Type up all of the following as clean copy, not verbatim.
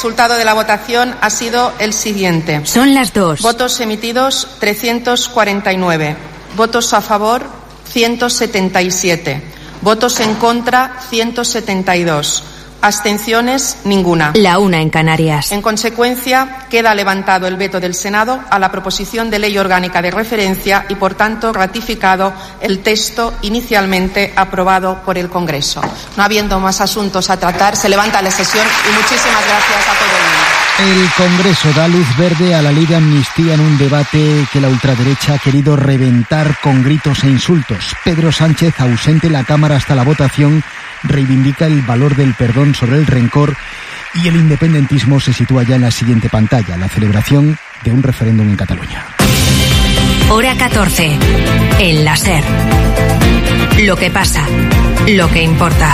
resultado de la votación ha sido el siguiente. Son las 2. Votos emitidos 349. Votos a favor 177. Votos en contra 172. Abstenciones, ninguna. La 1 en Canarias. En consecuencia, queda levantado el veto del Senado a la proposición de ley orgánica de referencia y, por tanto, ratificado el texto inicialmente aprobado por el Congreso. No habiendo más asuntos a tratar, se levanta la sesión y muchísimas gracias a todo el mundo. El Congreso da luz verde a la ley de amnistía en un debate que la ultraderecha ha querido reventar con gritos e insultos. Pedro Sánchez, ausente en la Cámara hasta la votación, reivindica el valor del perdón sobre el rencor y el independentismo se sitúa ya en la siguiente pantalla, la celebración de un referéndum en Cataluña. Hora 14. En la SER. Lo que pasa, lo que importa.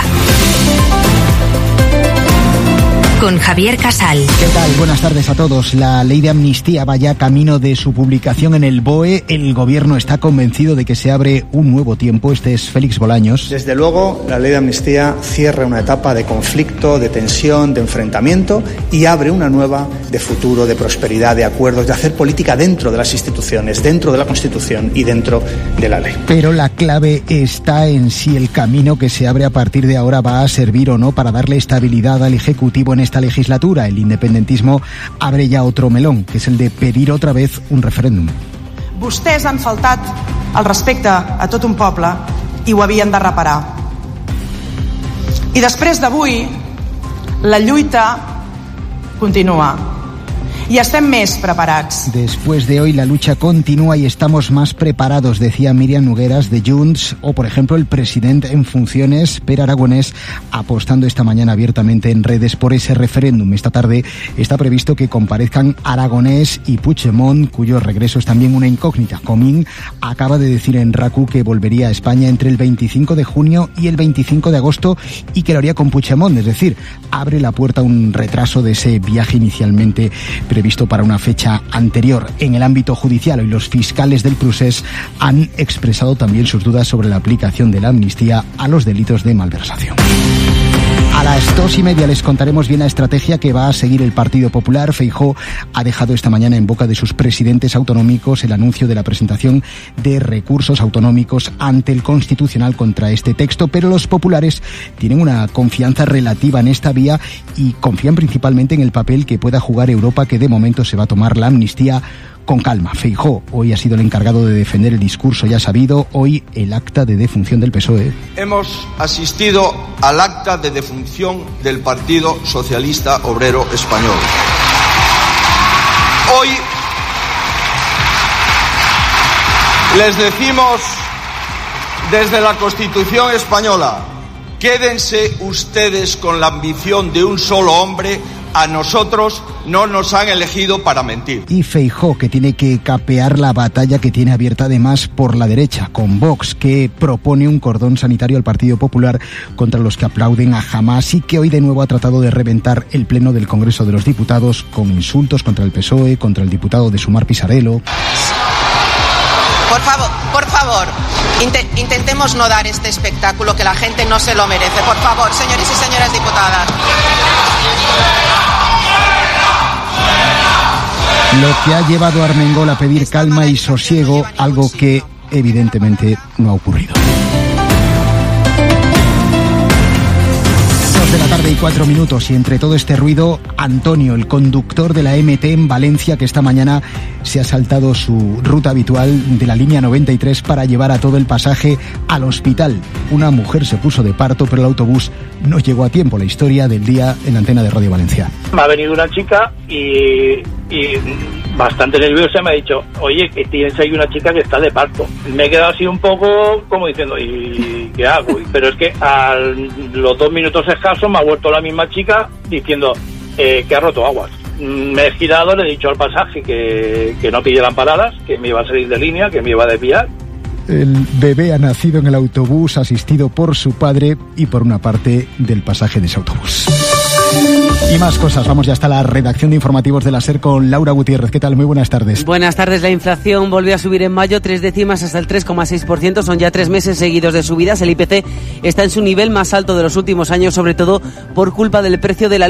Con Javier Casal. ¿Qué tal? Buenas tardes a todos. La ley de amnistía va ya camino de su publicación en el BOE. El Gobierno está convencido de que se abre un nuevo tiempo. Este es Félix Bolaños. Desde luego, la ley de amnistía cierra una etapa de conflicto, de tensión, de enfrentamiento y abre una nueva de futuro, de prosperidad, de acuerdos, de hacer política dentro de las instituciones, dentro de la Constitución y dentro de la ley. Pero la clave está en si el camino que se abre a partir de ahora va a servir o no para darle estabilidad al Ejecutivo en esta legislatura. El independentismo abre ya otro melón, que es el de pedir otra vez un referéndum. Vostès han faltat al respecte a tot un poble i ho havien de reparar. I després d'avui, la lluita continua. Y estem més preparats. Después de hoy la lucha continúa y estamos más preparados, decía Míriam Nogueras de Junts, o por ejemplo el presidente en funciones, Pere Aragonés, apostando esta mañana abiertamente en redes por ese referéndum. Esta tarde está previsto que comparezcan Aragonés y Puigdemont, cuyo regreso es también una incógnita. Comín acaba de decir en RACU que volvería a España entre el 25 de junio y el 25 de agosto y que lo haría con Puigdemont, es decir, abre la puerta a un retraso de ese viaje inicialmente previsto para una fecha anterior. En el ámbito judicial, hoy los fiscales del Procés han expresado también sus dudas sobre la aplicación de la amnistía a los delitos de malversación. A las 2:30 les contaremos bien la estrategia que va a seguir el Partido Popular. Feijóo ha dejado esta mañana en boca de sus presidentes autonómicos el anuncio de la presentación de recursos autonómicos ante el Constitucional contra este texto, pero los populares tienen una confianza relativa en esta vía y confían principalmente en el papel que pueda jugar Europa, que de momento se va a tomar la amnistía con calma. Feijóo hoy ha sido el encargado de defender el discurso ya sabido, hoy el acta de defunción del PSOE. Hemos asistido al acta de defunción del Partido Socialista Obrero Español. Hoy les decimos desde la Constitución española, quédense ustedes con la ambición de un solo hombre. A nosotros no nos han elegido para mentir. Y Feijóo, que tiene que capear la batalla que tiene abierta además por la derecha, con Vox, que propone un cordón sanitario al Partido Popular contra los que aplauden a Hamás y que hoy de nuevo ha tratado de reventar el pleno del Congreso de los Diputados con insultos contra el PSOE, contra el diputado de Sumar Pisarello. Por favor, intentemos no dar este espectáculo que la gente no se lo merece. Por favor, señores y señoras diputadas. Lo que ha llevado a Armengol a pedir calma y sosiego, algo que evidentemente no ha ocurrido. 2:04 y entre todo este ruido, Antonio, el conductor de la MT en Valencia, que esta mañana se ha saltado su ruta habitual de la línea 93 para llevar a todo el pasaje al hospital. Una mujer se puso de parto, pero el autobús no llegó a tiempo. La historia del día en la antena de Radio Valencia. Me ha venido una chica y bastante nerviosa me ha dicho, oye, que tienes ahí una chica que está de parto. Me he quedado así un poco como diciendo, ¿y qué hago? Pero es que a los 2 minutos escasos me ha vuelto la misma chica diciendo que ha roto aguas. Me he girado, le he dicho al pasaje que no pillaran paradas, que me iba a salir de línea, que me iba a desviar. El bebé ha nacido en el autobús, asistido por su padre y por una parte del pasaje de ese autobús. Y más cosas, vamos ya hasta la redacción de informativos de la SER con Laura Gutiérrez. ¿Qué tal? Muy buenas tardes. Buenas tardes. La inflación volvió a subir en mayo 3 décimas hasta el 3,6%. Son ya 3 meses seguidos de subidas. El IPC está en su nivel más alto de los últimos años, sobre todo por culpa del precio de la